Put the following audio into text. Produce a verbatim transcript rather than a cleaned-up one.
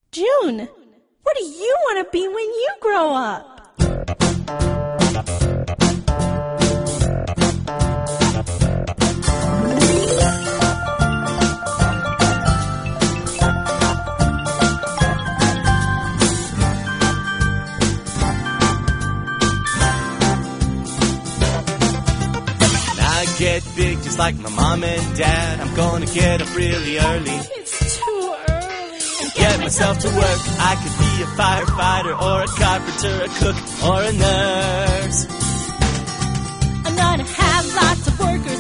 June, what do you want to be when you grow up? Get big just like my mom and dad. I'm gonna get up really early. It's too early. And get myself to work. I could be a firefighter or a carpenter, a cook or a nurse. I'm gonna have lots of workers